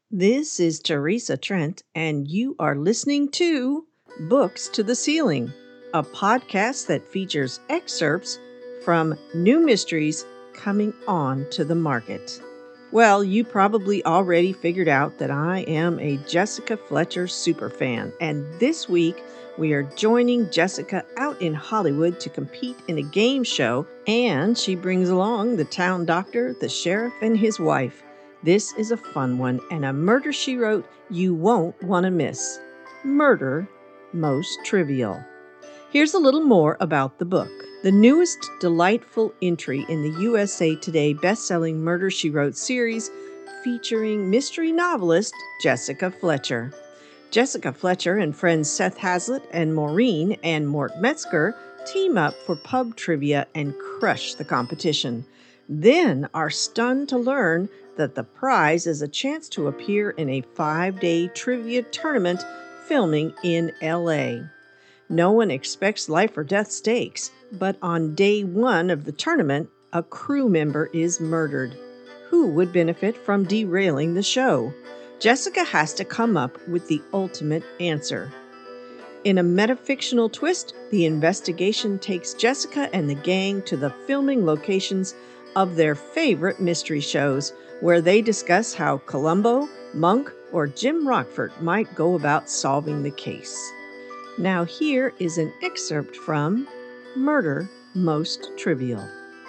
This is Teresa Trent, and you are listening to Books to the Ceiling, a podcast that features excerpts from new mysteries coming on to the market. Well, you probably already figured out that I am a Jessica Fletcher superfan, and this week we are joining Jessica out in Hollywood to compete in a game show, and she brings along the town doctor, the sheriff, and his wife. This is a fun one and a murder she wrote you won't want to miss. Murder Most Trivial. Here's a little more about the book. The newest delightful entry in the USA Today best-selling Murder, She Wrote series featuring mystery novelist Jessica Fletcher. Jessica Fletcher and friends Seth Hazlitt and Maureen and Mort Metzger team up for pub trivia and crush the competition. Then are stunned to learn that the prize is a chance to appear in a 5-day trivia tournament filming in L.A. No one expects life or death stakes, but on day one of the tournament, a crew member is murdered. Who would benefit from derailing the show? Jessica has to come up with the ultimate answer. In a metafictional twist, the investigation takes Jessica and the gang to the filming locations of their favorite mystery shows, where they discuss how Columbo, Monk, or Jim Rockford might go about solving the case. Now here is an excerpt from Murder Most Trivial.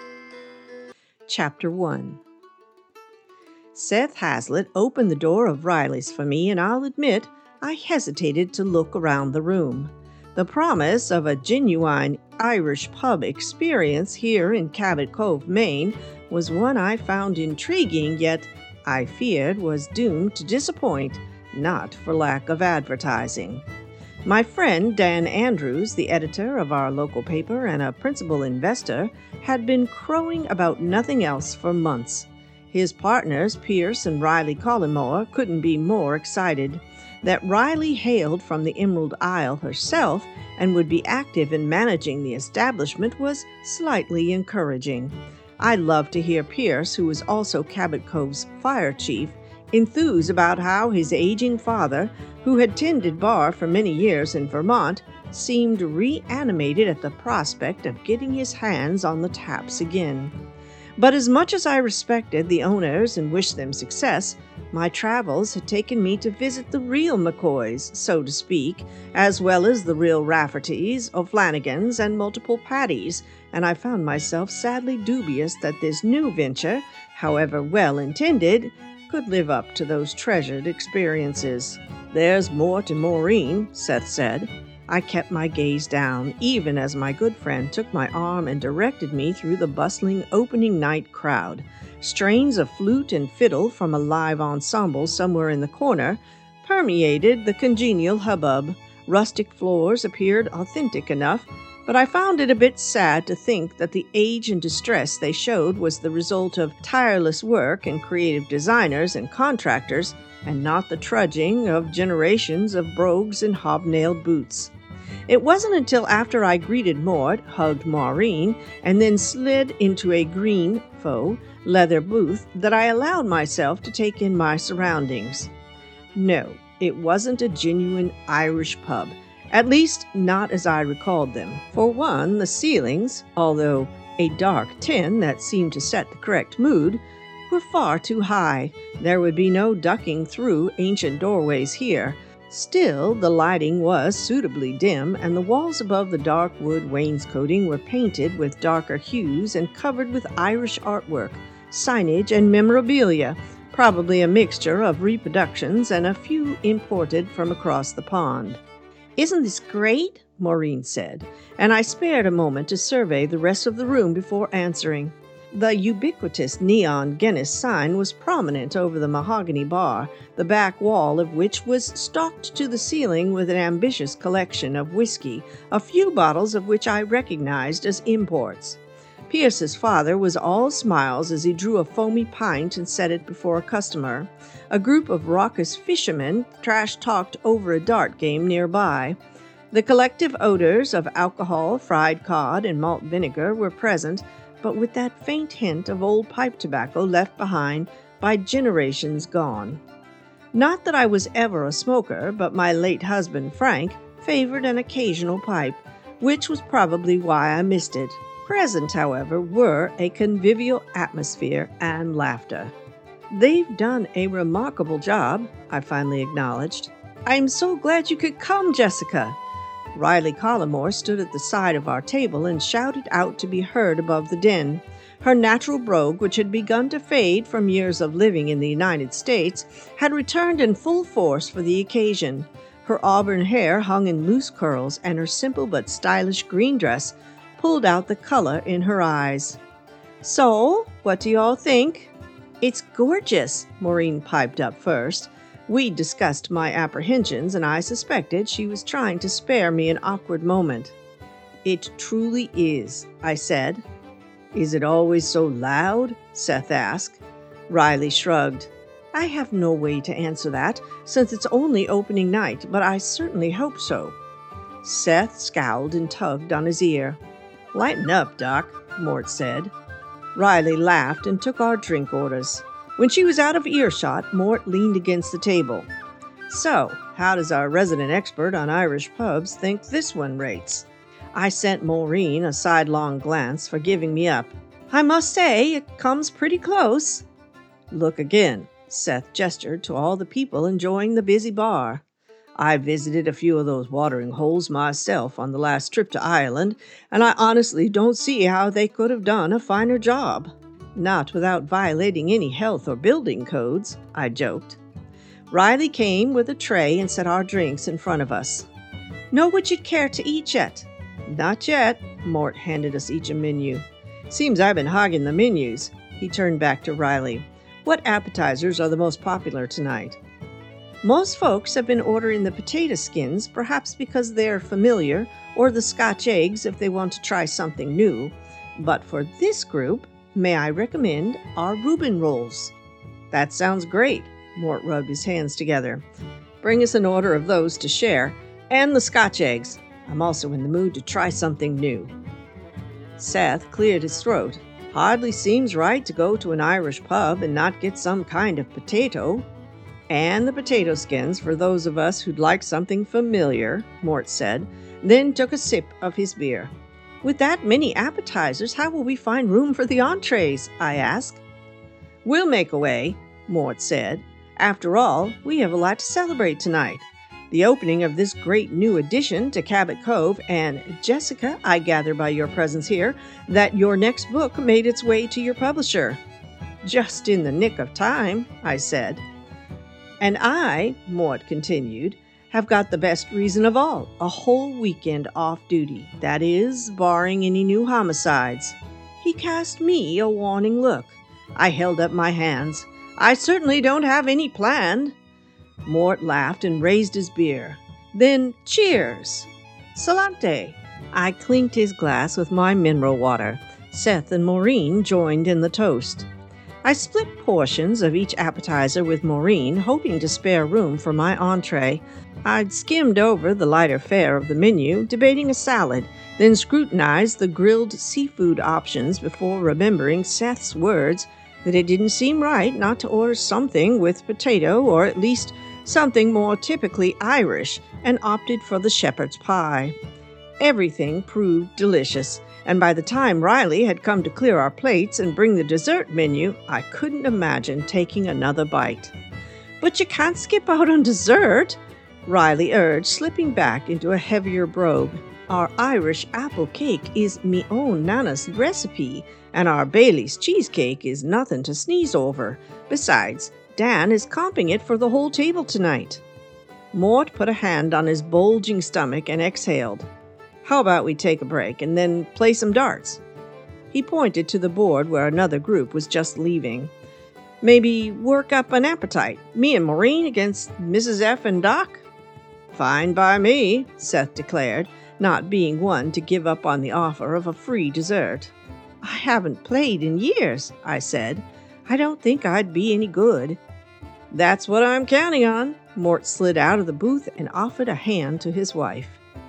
Chapter 1. Seth Hazlitt opened the door of Riley's for me, and I'll admit I hesitated to look around the room. The promise of a genuine Irish pub experience here in Cabot Cove, Maine, was one I found intriguing, yet I feared was doomed to disappoint, not for lack of advertising. My friend Dan Andrews, the editor of our local paper and a principal investor, had been crowing about nothing else for months. His partners, Pierce and Riley Collymore, couldn't be more excited. That Riley hailed from the Emerald Isle herself and would be active in managing the establishment was slightly encouraging. I loved to hear Pierce, who was also Cabot Cove's fire chief, enthuse about how his aging father, who had tended bar for many years in Vermont, seemed reanimated at the prospect of getting his hands on the taps again. But as much as I respected the owners and wished them success, my travels had taken me to visit the real McCoys, so to speak, as well as the real Raffertys, O'Flanagans, and multiple Pattys, and I found myself sadly dubious that this new venture, however well intended, could live up to those treasured experiences. "There's more to Maureen," Seth said. I kept my gaze down, even as my good friend took my arm and directed me through the bustling opening night crowd. Strains of flute and fiddle from a live ensemble somewhere in the corner permeated the congenial hubbub. Rustic floors appeared authentic enough, but I found it a bit sad to think that the age and distress they showed was the result of tireless work and creative designers and contractors, and not the trudging of generations of brogues in hobnailed boots. It wasn't until after I greeted Mort, hugged Maureen, and then slid into a green faux leather booth that I allowed myself to take in my surroundings. No, it wasn't a genuine Irish pub, at least not as I recalled them. For one, the ceilings, although a dark tin that seemed to set the correct mood, were far too high. There would be no ducking through ancient doorways here. Still, the lighting was suitably dim, and the walls above the dark wood wainscoting were painted with darker hues and covered with Irish artwork, signage, and memorabilia, probably a mixture of reproductions and a few imported from across the pond. "Isn't this great?" Maureen said, and I spared a moment to survey the rest of the room before answering. The ubiquitous neon Guinness sign was prominent over the mahogany bar, the back wall of which was stocked to the ceiling with an ambitious collection of whiskey, a few bottles of which I recognized as imports. Pierce's father was all smiles as he drew a foamy pint and set it before a customer. A group of raucous fishermen trash-talked over a dart game nearby. The collective odors of alcohol, fried cod, and malt vinegar were present, but with that faint hint of old pipe tobacco left behind by generations gone. Not that I was ever a smoker, but my late husband, Frank, favored an occasional pipe, which was probably why I missed it. Present, however, were a convivial atmosphere and laughter. "They've done a remarkable job," I finally acknowledged. "I'm so glad you could come, Jessica." Riley Collimore stood at the side of our table and shouted out to be heard above the din. Her natural brogue, which had begun to fade from years of living in the United States, had returned in full force for the occasion. Her auburn hair hung in loose curls, and her simple but stylish green dress pulled out the color in her eyes. "So, what do you all think?" "It's gorgeous," Maureen piped up first. We'd discussed my apprehensions, and I suspected she was trying to spare me an awkward moment. "It truly is," I said. "Is it always so loud?" Seth asked. Riley shrugged. "I have no way to answer that, since it's only opening night, but I certainly hope so." Seth scowled and tugged on his ear. "Lighten up, Doc," Mort said. Riley laughed and took our drink orders. When she was out of earshot, Mort leaned against the table. "So, how does our resident expert on Irish pubs think this one rates?" I sent Maureen a sidelong glance for giving me up. "I must say, it comes pretty close." "Look again," Seth gestured to all the people enjoying the busy bar. "I visited a few of those watering holes myself on the last trip to Ireland, and I honestly don't see how they could have done a finer job." "Not without violating any health or building codes," I joked. Riley came with a tray and set our drinks in front of us. "Know what you'd care to eat yet?" "Not yet." Mort handed us each a menu. "Seems I've been hogging the menus." He turned back to Riley. "What appetizers are the most popular tonight?" "Most folks have been ordering the potato skins, perhaps because they're familiar, or the Scotch eggs if they want to try something new. But for this group, may I recommend our Reuben rolls?" "That sounds great." Mort rubbed his hands together. "Bring us an order of those to share, and the Scotch eggs. I'm also in the mood to try something new." Seth cleared his throat. "Hardly seems right to go to an Irish pub and not get some kind of potato." "And the potato skins for those of us who'd like something familiar," Mort said, then took a sip of his beer. "With that many appetizers, how will we find room for the entrees?" I asked. "We'll make a way," Mort said. "After all, we have a lot to celebrate tonight. The opening of this great new addition to Cabot Cove, and Jessica, I gather by your presence here that your next book made its way to your publisher." "Just in the nick of time," I said. "And I," Mort continued, "have got the best reason of all, a whole weekend off duty. That is, barring any new homicides." He cast me a warning look. I held up my hands. "I certainly don't have any planned." Mort laughed and raised his beer. "Then cheers." "Salute." I clinked his glass with my mineral water. Seth and Maureen joined in the toast. I split portions of each appetizer with Maureen, hoping to spare room for my entree. I'd skimmed over the lighter fare of the menu, debating a salad, then scrutinized the grilled seafood options before remembering Seth's words that it didn't seem right not to order something with potato, or at least something more typically Irish, and opted for the shepherd's pie. Everything proved delicious, and by the time Riley had come to clear our plates and bring the dessert menu, I couldn't imagine taking another bite. "But you can't skip out on dessert," Riley urged, slipping back into a heavier brogue. "Our Irish apple cake is me own Nana's recipe, and our Bailey's cheesecake is nothing to sneeze over. Besides, Dan is comping it for the whole table tonight." Mort put a hand on his bulging stomach and exhaled. "How about we take a break and then play some darts?" He pointed to the board where another group was just leaving. "Maybe work up an appetite. Me and Maureen against Mrs. F. and Doc?" "Fine by me," Seth declared, not being one to give up on the offer of a free dessert. "I haven't played in years," I said. "I don't think I'd be any good." "That's what I'm counting on." Mort slid out of the booth and offered a hand to his wife.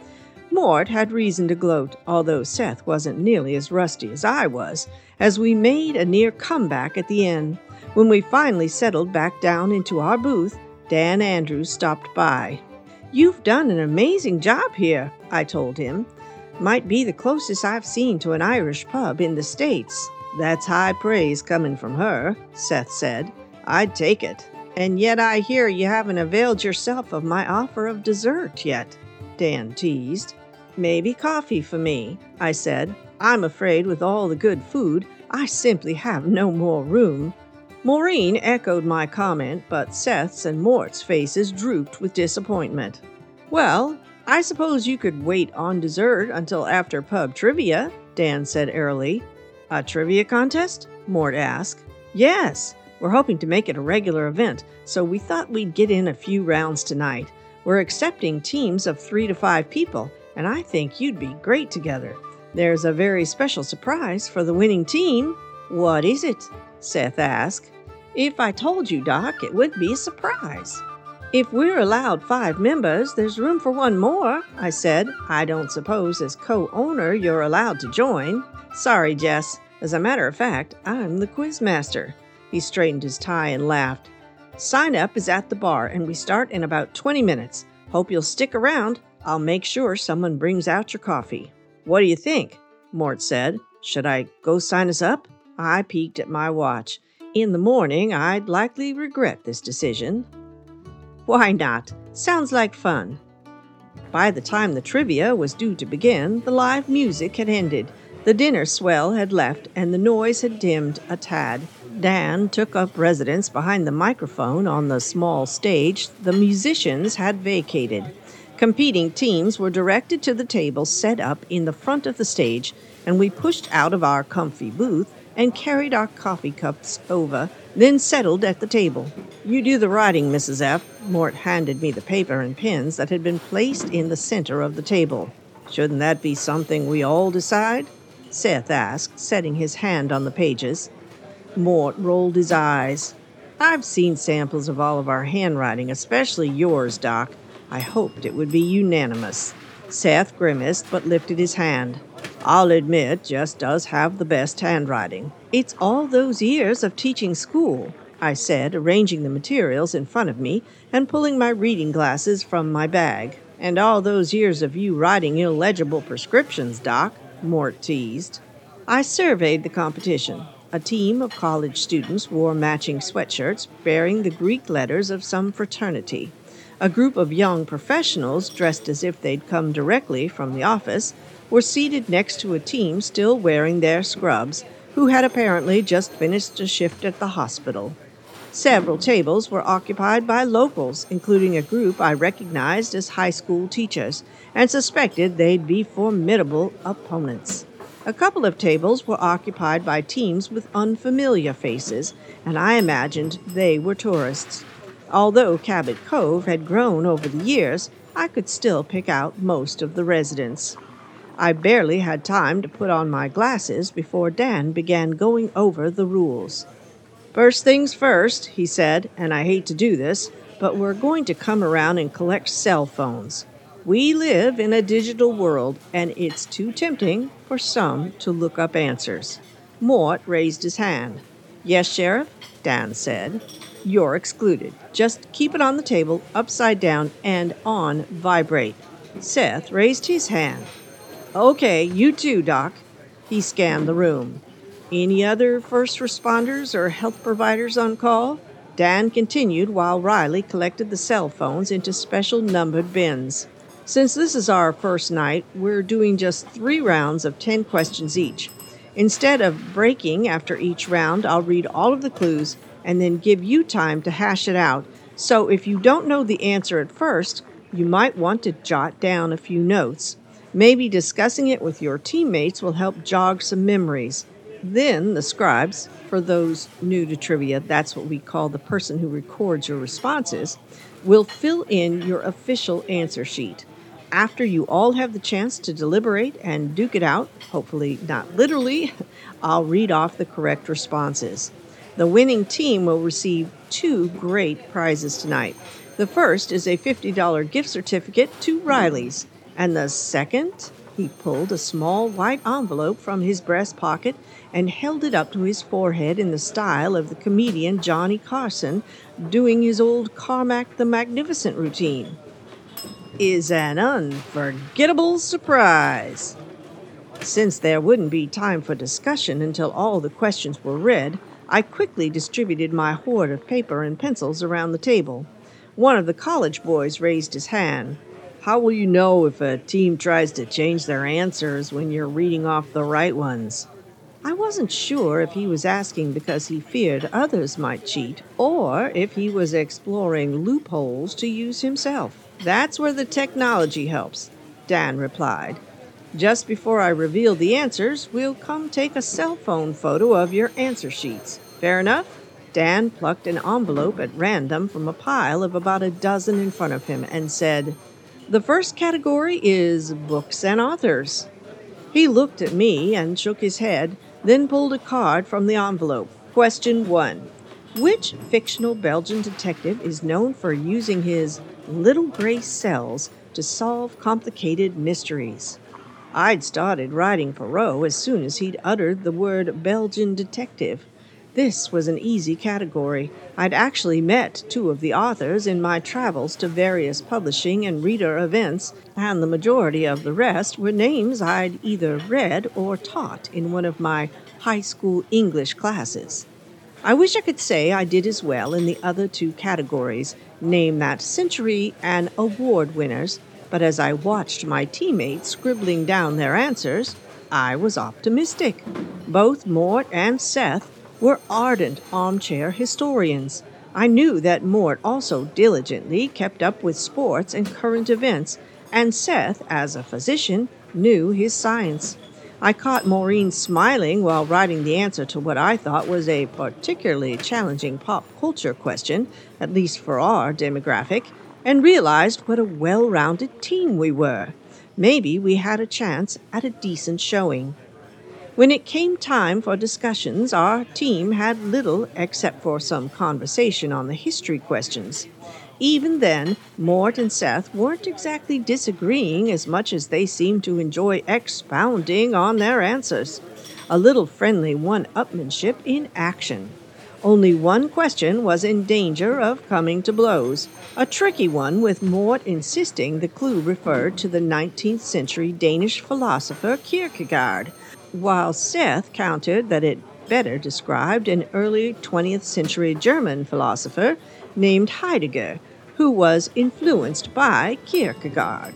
Mort had reason to gloat, although Seth wasn't nearly as rusty as I was, as we made a near comeback at the end. When we finally settled back down into our booth, Dan Andrews stopped by. "You've done an amazing job here," I told him. "Might be the closest I've seen to an Irish pub in the States." "That's high praise coming from her," Seth said. "I'd take it. And yet I hear you haven't availed yourself of my offer of dessert yet," Dan teased. "Maybe coffee for me," I said. "I'm afraid with all the good food, I simply have no more room." Maureen echoed my comment, but Seth's and Mort's faces drooped with disappointment. "Well, I suppose you could wait on dessert until after pub trivia," Dan said airily. "A trivia contest?" Mort asked. "Yes. We're hoping to make it a regular event, so we thought we'd get in a few rounds tonight. We're accepting teams of 3 to 5 people, and I think you'd be great together. There's a very special surprise for the winning team." "What is it?" Seth asked. "If I told you, Doc, it would be a surprise." "If we're allowed 5 members, there's room for one more," I said. "I don't suppose as co-owner you're allowed to join." "Sorry, Jess. As a matter of fact, I'm the quiz master." He straightened his tie and laughed. "Sign up is at the bar, and we start in about 20 minutes. Hope you'll stick around. I'll make sure someone brings out your coffee." "What do you think?" Mort said. "Should I go sign us up?" I peeked at my watch. In the morning, I'd likely regret this decision. "Why not? Sounds like fun." By the time the trivia was due to begin, the live music had ended. The dinner swell had left, and the noise had dimmed a tad. Dan took up residence behind the microphone on the small stage the musicians had vacated. Competing teams were directed to the table set up in the front of the stage, and we pushed out of our comfy booth and carried our coffee cups over, then settled at the table. "You do the writing, Mrs. F." Mort handed me the paper and pens that had been placed in the center of the table. "Shouldn't that be something we all decide?" Seth asked, setting his hand on the pages. Mort rolled his eyes. "I've seen samples of all of our handwriting, especially yours, Doc. I hoped it would be unanimous." Seth grimaced but lifted his hand. "I'll admit Jess does have the best handwriting." "It's all those years of teaching school," I said, arranging the materials in front of me and pulling my reading glasses from my bag. "And all those years of you writing illegible prescriptions, Doc," Mort teased. I surveyed the competition. A team of college students wore matching sweatshirts bearing the Greek letters of some fraternity. A group of young professionals, dressed as if they'd come directly from the office, were seated next to a team still wearing their scrubs, who had apparently just finished a shift at the hospital. Several tables were occupied by locals, including a group I recognized as high school teachers, and suspected they'd be formidable opponents. A couple of tables were occupied by teams with unfamiliar faces, and I imagined they were tourists. Although Cabot Cove had grown over the years, I could still pick out most of the residents. I barely had time to put on my glasses before Dan began going over the rules. "First things first," he said, "and I hate to do this, but we're going to come around and collect cell phones. We live in a digital world, and it's too tempting for some to look up answers." Mort raised his hand. "Yes, Sheriff," Dan said. "You're excluded. Just keep it on the table, upside down, and on vibrate." Seth raised his hand. "Okay, you too, Doc." He scanned the room. "Any other first responders or health providers on call?" Dan continued while Riley collected the cell phones into special numbered bins. "Since this is our first night, we're doing just 3 rounds of 10 questions each. Instead of breaking after each round, I'll read all of the clues and then give you time to hash it out. So if you don't know the answer at first, you might want to jot down a few notes. Maybe discussing it with your teammates will help jog some memories. Then the scribes, for those new to trivia, that's what we call the person who records your responses, will fill in your official answer sheet. After you all have the chance to deliberate and duke it out, hopefully not literally, I'll read off the correct responses. The winning team will receive 2 great prizes tonight. The first is a $50 gift certificate to Riley's, and the second He pulled a small white envelope from his breast pocket and held it up to his forehead in the style of the comedian Johnny Carson doing his old Carmack the Magnificent routine. Is an unforgettable surprise. Since there wouldn't be time for discussion until all the questions were read, I quickly distributed my hoard of paper and pencils around the table. One of the college boys raised his hand. How will you know if a team tries to change their answers when you're reading off the right ones? I wasn't sure if he was asking because he feared others might cheat or if he was exploring loopholes to use himself. That's where the technology helps, Dan replied. Just before I reveal the answers, we'll come take a cell phone photo of your answer sheets. Fair enough? Dan plucked an envelope at random from a pile of about a dozen in front of him and said, "The first category is books and authors." He looked at me and shook his head, then pulled a card from the envelope. Question 1. Which fictional Belgian detective is known for using his little gray cells to solve complicated mysteries? I'd started writing Poirot as soon as he'd uttered the word Belgian detective. This was an easy category. I'd actually met two of the authors in my travels to various publishing and reader events, and the majority of the rest were names I'd either read or taught in one of my high school English classes. I wish I could say I did as well in the other two categories, name that century and award winners, but as I watched my teammates scribbling down their answers, I was optimistic. Both Mort and Seth were ardent armchair historians. I knew that Mort also diligently kept up with sports and current events, and Seth, as a physician, knew his science. I caught Maureen smiling while writing the answer to what I thought was a particularly challenging pop culture question, at least for our demographic, and realized what a well-rounded team we were. Maybe we had a chance at a decent showing. When it came time for discussions, our team had little except for some conversation on the history questions. Even then, Mort and Seth weren't exactly disagreeing as much as they seemed to enjoy expounding on their answers. A little friendly one-upmanship in action. Only one question was in danger of coming to blows, a tricky one with Mort insisting the clue referred to the 19th century Danish philosopher Kierkegaard, while Seth countered that it better described an early 20th century German philosopher named Heidegger, who was influenced by Kierkegaard.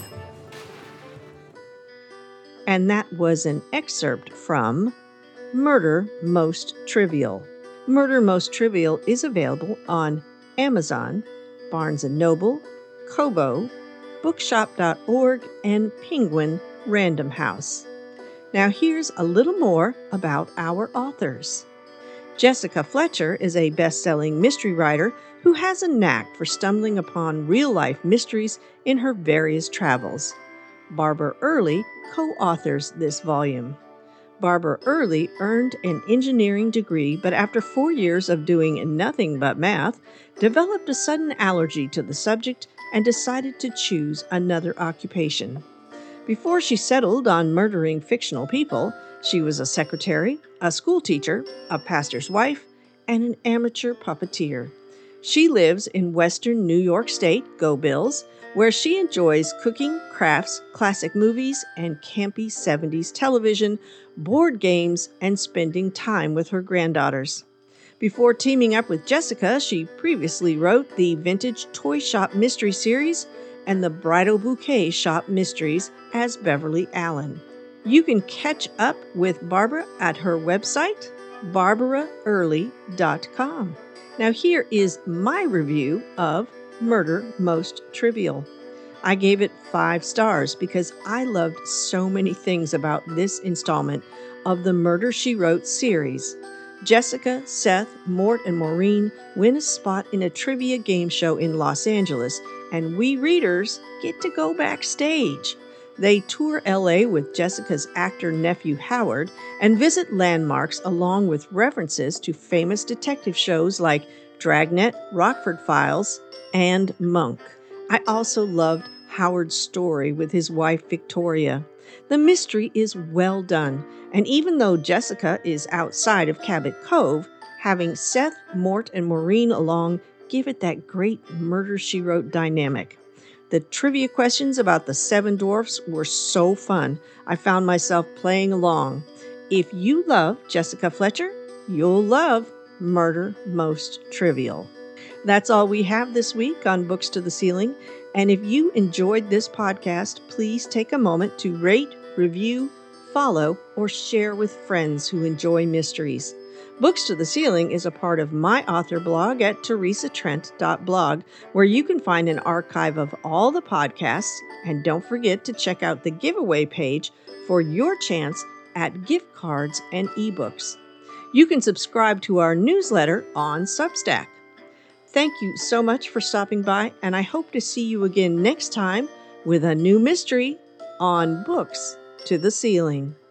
And that was an excerpt from Murder Most Trivial. Murder Most Trivial is available on Amazon, Barnes & Noble, Kobo, Bookshop.org, and Penguin Random House. Now here's a little more about our authors. Jessica Fletcher is a best-selling mystery writer who has a knack for stumbling upon real-life mysteries in her various travels. Barbara Early co-authors this volume. Barbara Early earned an engineering degree, but after 4 years of doing nothing but math, developed a sudden allergy to the subject and decided to choose another occupation. Before she settled on murdering fictional people, she was a secretary, a school teacher, a pastor's wife, and an amateur puppeteer. She lives in western New York State, go Bills, where she enjoys cooking, crafts, classic movies, and campy 70s television, board games, and spending time with her granddaughters. Before teaming up with Jessica, she previously wrote the Vintage Toy Shop Mystery Series and the Bridal Bouquet Shop Mysteries as Beverly Allen. You can catch up with Barbara at her website, barbaraearly.com. Now here is my review of Murder Most Trivial. I gave it 5 stars because I loved so many things about this installment of the Murder, She Wrote series. Jessica, Seth, Mort, and Maureen win a spot in a trivia game show in Los Angeles, and we readers get to go backstage. They tour LA with Jessica's actor nephew Howard and visit landmarks along with references to famous detective shows like Dragnet, Rockford Files, and Monk. I also loved Howard's story with his wife Victoria. The mystery is well done, and even though Jessica is outside of Cabot Cove, having Seth, Mort, and Maureen along give it that great Murder, She Wrote dynamic. The trivia questions about the seven dwarfs were so fun. I found myself playing along. If you love Jessica Fletcher, you'll love Murder Most Trivial. That's all we have this week on Books to the Ceiling. And if you enjoyed this podcast, please take a moment to rate, review, follow, or share with friends who enjoy mysteries. Books to the Ceiling is a part of my author blog at teresatrent.blog, where you can find an archive of all the podcasts. And don't forget to check out the giveaway page for your chance at gift cards and ebooks. You can subscribe to our newsletter on Substack. Thank you so much for stopping by, and I hope to see you again next time with a new mystery on Books to the Ceiling.